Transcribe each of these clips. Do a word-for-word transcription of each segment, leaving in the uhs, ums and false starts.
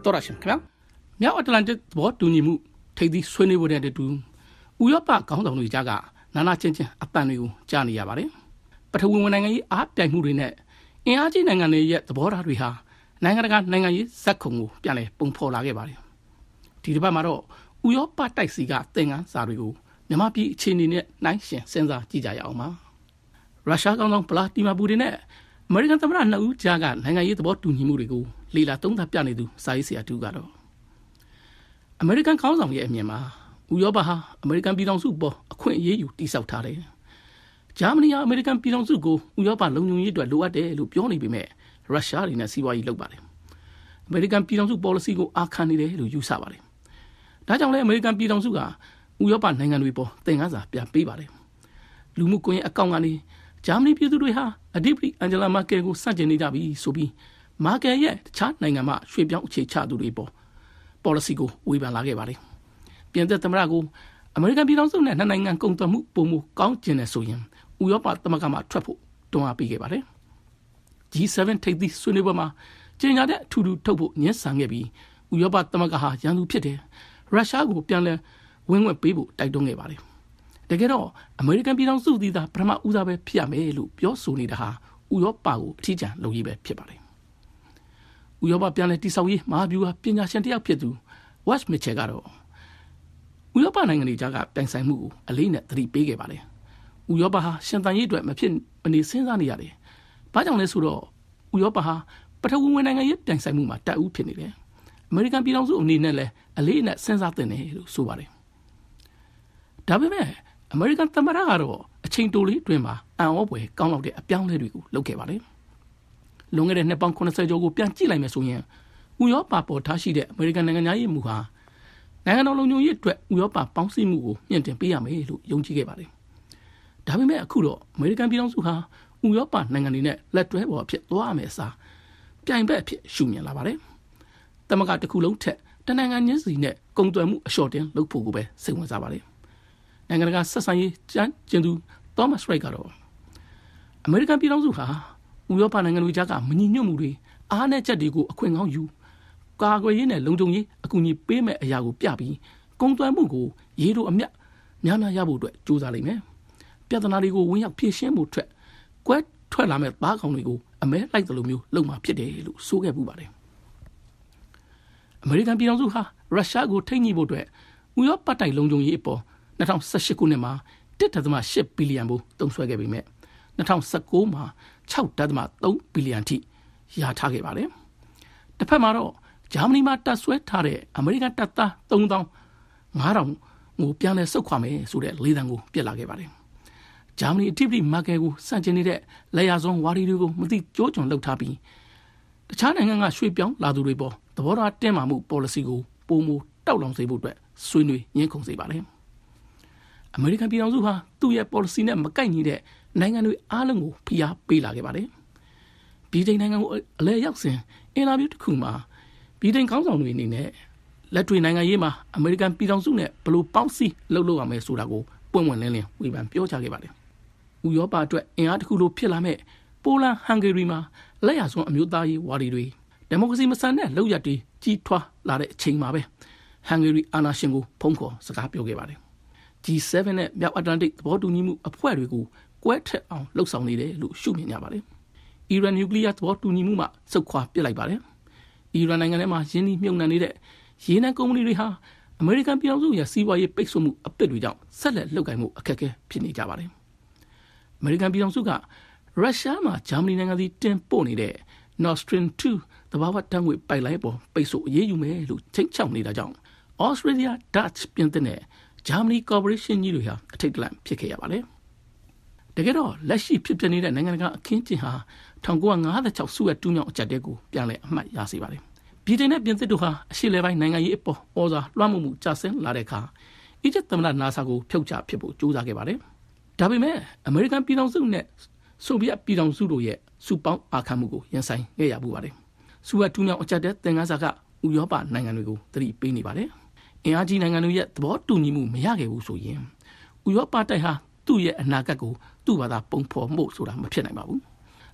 တော်ရရှင်ခင်ဗျာမြောက်အတ္တလန်တစ်သဘောတူညီမှုထိပ်သီးဆွေးနွေးပွဲတဲ့တူဥရောပခေါင်းဆောင်တွေကြားကနာနာချင်းချင်းအပန်တွေကိုကြားနေရပါတယ်ပထဝီဝင်နိုင်ငံရေးအားပြိုင်မှုတွေနဲ့အင်အားကြီးနိုင်ငံတွေရဲ့သဘောထားတွေဟာနိုင်ငံတကာနိုင်ငံရေးဇက်ခုံကိုပြန်လည်ပုံဖော်လာခဲ့ပါတယ်ဒီတစ်ပတ်မှာတော့ဥရောပတိုက်စီကသင်္ကန်းစာတွေကိုမြန်မာပြည်အခြေအနေနဲ့နှိုင်းယှဉ်စဉ်းစားကြည့်ကြရအောင်ပါရုရှားကောင်ဆောင်ဗလာတီမာပူတင်နဲ့အမေရိကန်သမ္မတနှစ်ဦးကြားကနိုင်ငံရေးသဘောတူညီမှုတွေကိုလေလာသုံးသပ်ပြနေသူစာရေးဆရာတူကတော့အမေရိကန်ခေါင်းဆောင်ရဲ့အမြင်မှာဥရောပဟာအမေရိကန်ပြည်ထောင်စုပေါ်အခွင့်အရေးယူတိစောက်ထားတယ်ဂျာမနီဟာအမေရိကန်ပြည်ထောင်စုကိုဥရောပလုံခြုံရေးအတွက်လိုအပ်တယ်လို့ပြောနေပေမဲ့ရုရှားတွေနဲ့စီးပွားရေးလုပ်ပါတယ်အမေရိကန်ပြည်ထောင်စု policy ကိုအားခံနေတယ်လို့ယူဆပါတယ်ဒါကြောင့်လည်းအမေရိကန်ပြည်ထောင်စုကဥရောပနိုင်ငံတွေပေါ်သင်ခန်းစာပြန်ပေးပါတယ်လူမှုကွန်ရက်အကောင့်ကနေဂျာမနီပြည်သူတွေဟာအဓိပတိအန်ဂျလာမာကယ်ကိုစန့်ကျင်နေကြပြီဆိုပြီးမာကယ်ရဲ့တခြားနိုင်ငံမှရွှေ့ပြောင်းအခြေချသူတွေပေါ် policy ကိုဝေဖန်လာခဲ့ပါတယ်ပြင်သစ်သမ္မတကအမေရိကန်ပြည်ထောင်စုနဲ့နှစ်နိုင်ငံကုန်သွယ်မှုပုံမူကောင်းကျင်တယ်ဆိုရင်ဥရောပသမဂ္ဂမှထွက်ဖို့တွန်းအားပေးခဲ့ပါတယ် ဂျီ seven ထိပ်သီးဆွေးနွေးပွဲမှာကြေညာတဲ့အထူးထူးထုတ်ဖို့ညှင်းဆန်ခဲ့ပြီးဥရောပသမဂ္ဂဟာရန်သူဖြစ်တယ်ရုရှားကိုပြန်လဲဝင်ဝင်ပေးဖို့တိုက်တွန်းခဲ့ပါတယ်တကယ်တော့အမေရိကန်ပြည်ထောင်စုသည်သာပထမဦးစားပဲဖြစ်ရမယ်လို့ပြောဆိုနေတာဟာဥရောပကိုအထီးကျန်လုပ်ရေးပဲဖြစ်ပါတယ်ဥရောပပြန်လဲတိဆောက်ရေးမဟာဗျူဟာပညာရှင်တယောက်ဖြစ်သူ West Mitchell ကတော့ဥရောပနိုင်ငံတွေကြားကပြိုင်ဆိုင်မှုကိုအလေးနဲ့သတိပေးခဲ့ပါတယ်ဥရောပဟာရှင်သန်ရေးအတွက်မဖြစ်မနေစဉ်းစားနေရတယ်ဘာကြောင့်လဲဆိုတော့ဥရောပဟာပထဝီဝင်နိုင်ငံရေးပြိုင်ဆိုင်မှုမှာတက်ဦးဖြစ်နေတယ်အမေရိကန်ပြည်ထောင်စုအနေနဲ့လည်းအလေးနဲ့စဉ်းစားသင့်တယ်လို့ဆိုပါတယ်ဒါပေမဲ့အမေရိကန်သမ္မတကတော့အချိန်တိုလေးတွင်မှာအံ့ဩဖွယ်ကောင်းလောက်တဲ့အပြောင်းအလဲတွေကိုလုပ်ခဲ့ပါတယ်လွန်ခဲ့တဲ့နှစ်ပေါင်းeightyကျော်ကိုပြန်ကြည့်လိုက်မယ်ဆိုရင်ဥရောပပေါ်ထားရှိတဲ့အမေရိကန်နိုင်ငံသားရေးမူဟာနိုင်ငံတော်လုံခြုံရေးအတွက်ဥရောပပေါင်းစည်းမှုကိုမြင့်တင်ပေးရမယ်လို့ယုံကြည်ခဲ့ပါတယ်ဒါပေမဲ့အခုတော့အမေရိကန်ပြည်ထောင်စုဟာဥရောပနိုင်ငံတွေနဲ့လက်တွဲပေါ်အဖြစ်သွားရမယ်အစားပြိုင်ဘက်အဖြစ်ရှုမြင်လာပါတယ်တမကတစ်ခုလုံးထက်တနိုင်ငံချင်းစီနဲ့ကုန်သွယ်မှုအလျှော့တင်လုပ်ဖို့ကိုပဲစိတ်ဝင်စားပါတယ်နိုင်ငံတကာဆက်ဆံရေးကျန်းကျင်သူ Thomas Wright ကတော့အမေရိကန်ပြည်ထောင်စုဟာဥရောပနိုင်ငံတွေကြားကမညီညွတ်မှုတွေအားနည်းချက်တွေကိုအခွင့်ကောင်းယူကာကွယ်ရေးနဲ့လုံခြုံရေးအကူအညီပေးမဲ့အရာကိုပြပြီးကုန်သွယ်မှုကိုရေတိုအမြတ်များများရဖို့အတွက်ကြိုးစားလိမ့်မယ်ပြဿနာတွေကိုဝင်ရောက်ဖြေရှင်းဖို့အတွက်ကွဲထွက်လာမဲ့သားကောင်တွေကိုအမဲလိုက်တယ်လို့မျိုးလုပ်မှာဖြစ်တယ်လို့ဆိုခဲ့ပူပါတယ်အမေရိကန်ပြည်ထောင်စုဟာရုရှားကိုထိန်းညှိဖို့အတွက်ဥရောပတိုက်လုံခြုံရေးအပေါ်twenty eighteenခုနှစ်မှာone point eightဘီလီယံဘိုးသုံးစွဲခဲ့ပေမဲ့twenty nineteenမှာsix point threeဘီလီယံထိရထားခဲ့ပါတယ်တစ်ဖက်မှာတော့ဂျာမနီမှာတပ်ဆွဲထားတဲ့အမေရိကန်တပ်သားthree thousand five thousandကိုပြန်လဲဆုတ်ခွာမယ်ဆိုတဲ့လေသံကိုပြစ်လာခဲ့ပါတယ်ဂျာမနီအထူးပြည်မာကယ်ကိုစန့်ကျင်နေတဲ့လက်ရစွန်းဝါဒီတွေကိုမသိကြိုးကြုံလှုပ်ထားပြီးတခြားနိုင်ငံကရွှေ့ပြောင်းလာသူတွေပေါ်သဘောထားတင်းမာမှု policy ကိုပုံမတောက်လောင်စေဖို့အတွက်ဆွေးနွေးညှင်းခုန်စေပါတယ်အမေရိကန်ပြည်ထောင်စုဟာသူ့ရဲ့ policy နဲ့မကိုက်ညီတဲ့နိုင်ငံတွေအားလုံးကိုဖိအားပေးလာခဲ့ပါတယ်ဗြိတိန်နိုင်ငံကိုအလဲရောက်စဉ်အင်တာဗျူးတစ်ခုမှာဗြိတိန်ခေါင်းဆောင်တွေအနေနဲ့လက်တွေ့နိုင်ငံရေးမှာအမေရိကန်ပြည်ထောင်စုနဲ့ဘယ်လိုပေါင်းစည်းလုပ်လို့ရမယ်ဆိုတာကိုပွင့်ပွင့်လင်းလင်းဝေဖန်ပြောကြားခဲ့ပါတယ်ဥရောပအတွက်အင်အားတစ်ခုလိုဖြစ်လာမဲ့ပိုလန်ဟန်ဂေရီမှာလက်ရစွန်းအမျိုးသားရေးဝါဒီတွေဒီမိုကရေစီမဆန်တဲ့လုပ်ရပ်တွေကြီးထွားလာတဲ့အချိန်မှာပဲဟန်ဂေရီအာဏာရှင်ကိုဖုံးခေါ်စကားပြောခဲ့ပါတယ်ဂျီ seven နဲ့မြောက်အတ္တလန်တိတ်သဘောတူညီမှုအဖွဲ့တွေကိုကွဲထက်အောင်လှုပ်ဆောင်နေတယ်လို့ရှုမြင်ကြပါတယ်အီရန်နျူကလ িয়ার သဘောတူညီမှုမှစုခွာပစ်လိုက်ပါတယ်အီရန်နိုင်ငံထဲမှာရင်းနှီးမြှုပ်နှံနေတဲ့ရေနံကုမ္ပဏီတွေဟာအမေရိကန်ပြည်ထောင်စုရဲ့စီးပွားရေးပိတ်ဆို့မှုအပစ်တွေကြောင့်ဆက်လက်လုပ်ကိုင်မှုအခက်အခဲဖြစ်နေကြပါတယ်အမေရိကန်ပြည်ထောင်စုကရုရှားမှာဂျာမနီနိုင်ငံစီတင်ပို့နေတဲ့ Nord Stream two သဘာဝဓာတ်ငွေပိုက်လိုင်းပေါ်ပိတ်ဆို့အရေးယူမယ်လို့ချိန်ချောက်နေတာကြောင့် Australia, Dutch ပြင်သစ်နဲ့ဂျာမနီကော်ပိုရေးရှင်းကြီးတွေဟာအထိတ်တလန့်ဖြစ်ခဲ့ရပါတယ်တကယ်တော့လက်ရှိဖြစ်ပျက်နေတဲ့နိုင်ငံတကာအခင်းကျင်းဟာnineteen fifty-sixစုရတူးမြောင်အကြက်တဲကိုပြန်လဲအမှတ်ရစေပါတယ်ဗြိတိန်နဲ့ပြင်သစ်တို့ဟာအရှေ့လယ်ပိုင်းနိုင်ငံရေးအပေါ်ဩဇာလွှမ်းမိုးမှုကျဆင်းလာတဲ့အခါအီဂျစ်သမ္မတနာဆာကိုဖြုတ်ချဖြစ်ဖို့ကြိုးစားခဲ့ပါတယ်ဒါပေမဲ့အမေရိကန်ပြည်ထောင်စုနဲ့ဆိုဗီယက်ပြည်ထောင်စုတို့ရဲ့စုပေါင်းအာခံမှုကိုရင်ဆိုင်ခဲ့ရပူပါတယ်စုရတူးမြောင်အကြက်တဲသင်္ကန်းစာကဥရောပနိုင်ငံတွေကိုသတိပေးနေပါတယ်အင်အားကြီးနိုင်ငံတွေရဲ့သဘောတူညီမှုမရခဲ့ဘူးဆိုရင်ဥရောပတိုက်ဟာသူ့ရဲ့အနာဂတ်ကိုသူ့ဘာသာပုံဖော်မှုဆိုတာမဖြစ်နိုင်ပါဘူး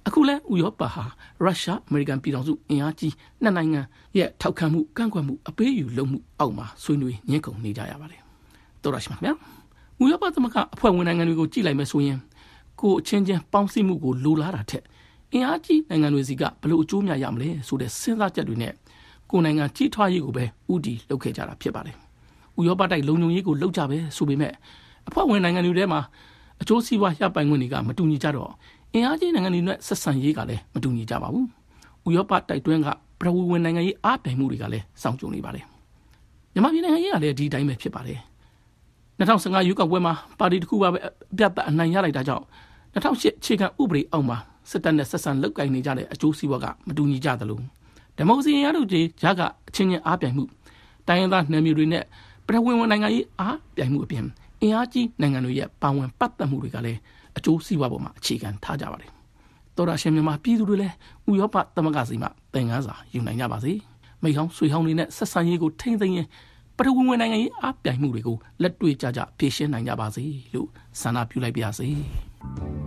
အခုလဲဥရောပဟာရုရှားအမေရိကန်ပြည်ထောင်စုအင်အားကြီးနှစ်နိုင်ငံရဲ့ထောက်ခံမှုကန့်ကွက်မှုအပေးယူလုပ်မှုအောက်မှာဆွေးနွေးညှိကုန်နေကြရပါတယ်တော်ရရှိပါခင်ဗျာဥရောပသမဂ္ဂအဖွဲ့ဝင်နိုင်ငံတွေကိုကြည့်လိုက်မယ်ဆိုရင်ကိုအချင်းချင်းပေါင်းစည်းမှုကိုလိုလားတာထက်အင်အားကြီးနိုင်ငံတွေစီကဘလို့အကျိုးများရမလဲဆိုတဲ့စဉ်းစားချက်တွေနဲ့ကိုနိုင်ငံကြီးထွားရေးကိုပဲဥတီလုပ်ခဲ့ကြတာဖြစ်ပါတယ်ဥရောပတိုက်လုံခြုံရေးကိုလှုပ်ကြပဲဆိုပေမဲ့အဖွဲ့ဝင်နိုင်ငံတွေထဲမှာအကျိုးစီးပွားရပိုင်ခွင့်တွေကမတူညီကြတော့အင်အားကြီးနိုင်ငံတွေနဲ့ဆက်ဆံရေးကလည်းမတူညီကြပါဘူးဥရောပတိုက်တွင်းကပထဝီဝင်နိုင်ငံရေးအားပြိုင်မှုတွေကလည်းစောင့်ကြိုနေပါတယ်မြန်မာပြည်နိုင်ငံရေးကလည်းဒီတိုင်းပဲဖြစ်ပါတယ်၂၀၁၅ရွေးကောက်ပွဲမှာပါတီတစ်ခုပါပဲအပြတ်အနိုင်ရလိုက်တာကြောင့်၂၀၀၈ခြေခံဥပဒေအောက်မှာစစ်တပ်နဲ့ဆက်ဆံလုပ်ကိုင်နေကြတဲ့အကျိုးစီးပွားကမတူညီကြသလိုဒီမိုကရေစီရတို့ကြီးဂျာကအချင်းချင်းအားပြိုင်မှုတိုင်းရင်းသားနယ်မြေတွေနဲ့ပထဝီဝင်နိုင်ငံရေးအားပြိုင်မှုအပြင်အင်အားကြီးနိုင်ငံတွေရဲ့ပါဝင်ပတ်သက်မှုတွေကလည်းအကျိုးစီးပွားပေါ်မှာအခြေခံထားကြပါတယ်တော်ရရှင်မြန်မာပြည်သူတွေလည်းဥရောပသမဂ္ဂစီမှာသင်ခန်းစာယူနိုင်ကြပါစေမိဟောင်းဆွေဟောင်းတွေနဲ့ဆက်ဆံရေးကိုထိမ့်သိမ်းရင်ပထဝီဝင်နိုင်ငံရေးအားပြိုင်မှုတွေကိုလက်တွေ့ကြကြဖြေရှင်းနိုင်ကြပါစေလို့ဆန္ဒပြုလိုက်ပါရစေ